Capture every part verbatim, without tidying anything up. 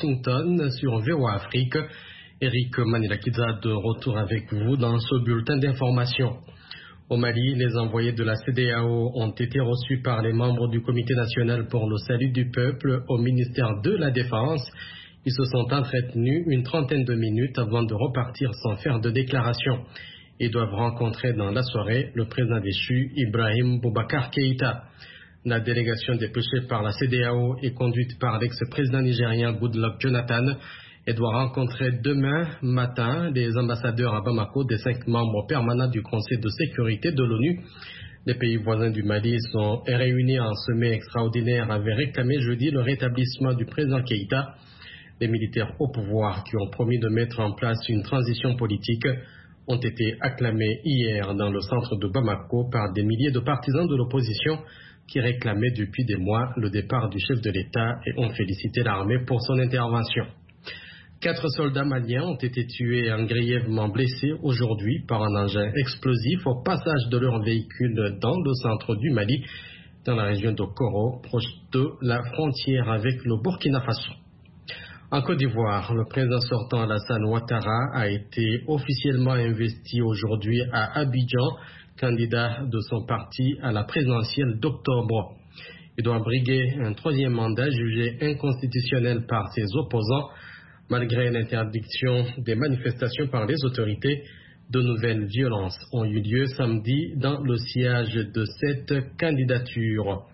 Washington sur V O A Afrique. Eric Manilakidza de retour avec vous dans ce bulletin d'information. Au Mali, les envoyés de la C E D E A O ont été reçus par les membres du Comité national pour le salut du peuple au ministère de la Défense. Ils se sont entretenus une trentaine de minutes avant de repartir sans faire de déclaration. Ils doivent rencontrer dans la soirée le président déchu Ibrahim Boubacar Keïta. La délégation dépêchée par la C E D E A O est conduite par l'ex-président nigérien Goodluck Jonathan et doit rencontrer demain matin les ambassadeurs à Bamako des cinq membres permanents du Conseil de sécurité de l'ONU. Les pays voisins du Mali sont réunis en sommet extraordinaire, avaient réclamé jeudi le rétablissement du président Keïta. Les militaires au pouvoir qui ont promis de mettre en place une transition politique ont été acclamés hier dans le centre de Bamako par des milliers de partisans de l'opposition qui réclamaient depuis des mois le départ du chef de l'État et ont félicité l'armée pour son intervention. Quatre soldats maliens ont été tués et grièvement blessés aujourd'hui par un engin explosif au passage de leur véhicule dans le centre du Mali, dans la région de Koro, proche de la frontière avec le Burkina Faso. En Côte d'Ivoire, le président sortant Alassane Ouattara a été officiellement investi aujourd'hui à Abidjan, candidat de son parti à la présidentielle d'octobre. Il doit briguer un troisième mandat jugé inconstitutionnel par ses opposants. Malgré l'interdiction des manifestations par les autorités, de nouvelles violences ont eu lieu samedi dans le sillage de cette candidature.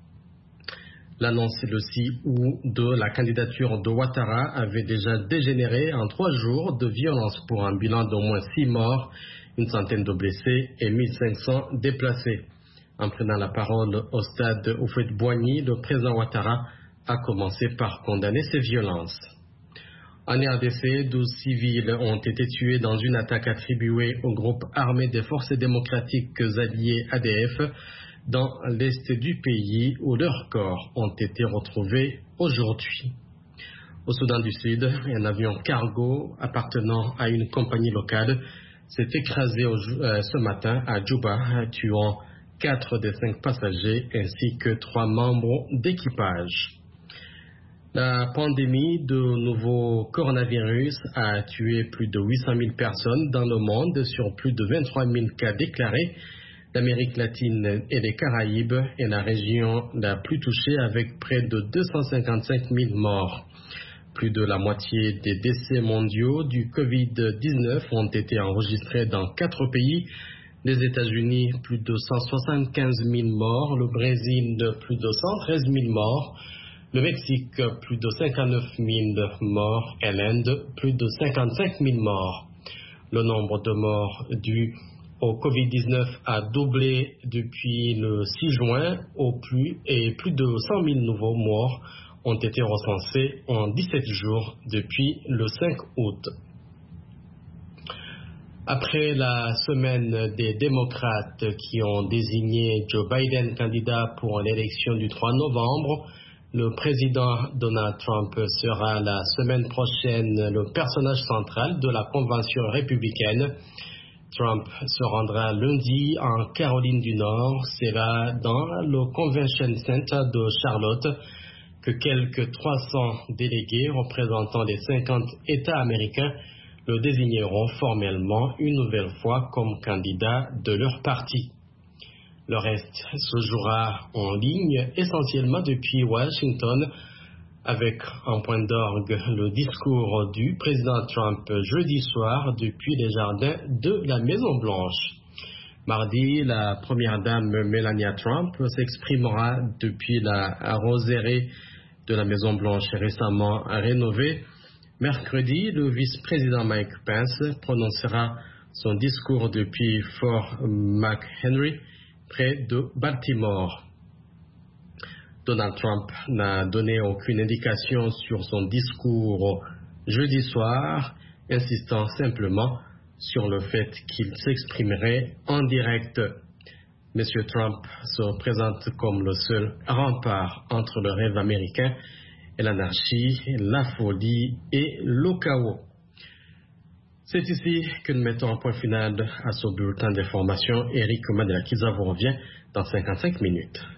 L'annonce le six août de la candidature de Ouattara avait déjà dégénéré en trois jours de violence pour un bilan d'au moins six morts, une centaine de blessés et mille cinq cents déplacés. En prenant la parole au stade Houphouët-Boigny, le président Ouattara a commencé par condamner ces violences. En R D C, douze civils ont été tués dans une attaque attribuée au groupe armé des forces démocratiques alliées A D F dans l'est du pays où leurs corps ont été retrouvés aujourd'hui. Au Soudan du Sud, un avion cargo appartenant à une compagnie locale s'est écrasé au, euh, ce matin à Djouba, tuant quatre des cinq passagers ainsi que trois membres d'équipage. La pandémie de nouveau coronavirus a tué plus de huit cent mille personnes dans le monde sur plus de vingt-trois mille cas déclarés. L'Amérique latine et les Caraïbes est la région la plus touchée avec près de deux cent cinquante-cinq mille morts. Plus de la moitié des décès mondiaux du covid dix-neuf ont été enregistrés dans quatre pays. Les États-Unis, plus de cent soixante-quinze mille morts. Le Brésil, plus de cent treize mille morts. Le Mexique, plus de cinquante-neuf mille morts et l'Inde, plus de cinquante-cinq mille morts. Le nombre de morts dus au covid dix-neuf a doublé depuis le six juin au plus et plus de cent mille nouveaux morts ont été recensés en dix-sept jours depuis le cinq août. Après la semaine des démocrates qui ont désigné Joe Biden candidat pour l'élection du trois novembre, le président Donald Trump sera la semaine prochaine le personnage central de la convention républicaine. Trump se rendra lundi en Caroline du Nord. C'est là, dans le Convention Center de Charlotte, que quelques trois cents délégués représentant les cinquante États américains le désigneront formellement une nouvelle fois comme candidat de leur parti. Le reste se jouera en ligne essentiellement depuis Washington avec en point d'orgue le discours du président Trump jeudi soir depuis les jardins de la Maison-Blanche. Mardi, la première dame Melania Trump s'exprimera depuis la roseraie de la Maison-Blanche récemment rénovée. Mercredi, le vice-président Mike Pence prononcera son discours depuis Fort McHenry, près de Baltimore. Donald Trump n'a donné aucune indication sur son discours jeudi soir, insistant simplement sur le fait qu'il s'exprimerait en direct. M. Trump se présente comme le seul rempart entre le rêve américain et l'anarchie, la folie et le chaos. C'est ici que nous mettons un point final à ce bulletin d'information. Eric Manilakidza vous revient dans cinquante-cinq minutes.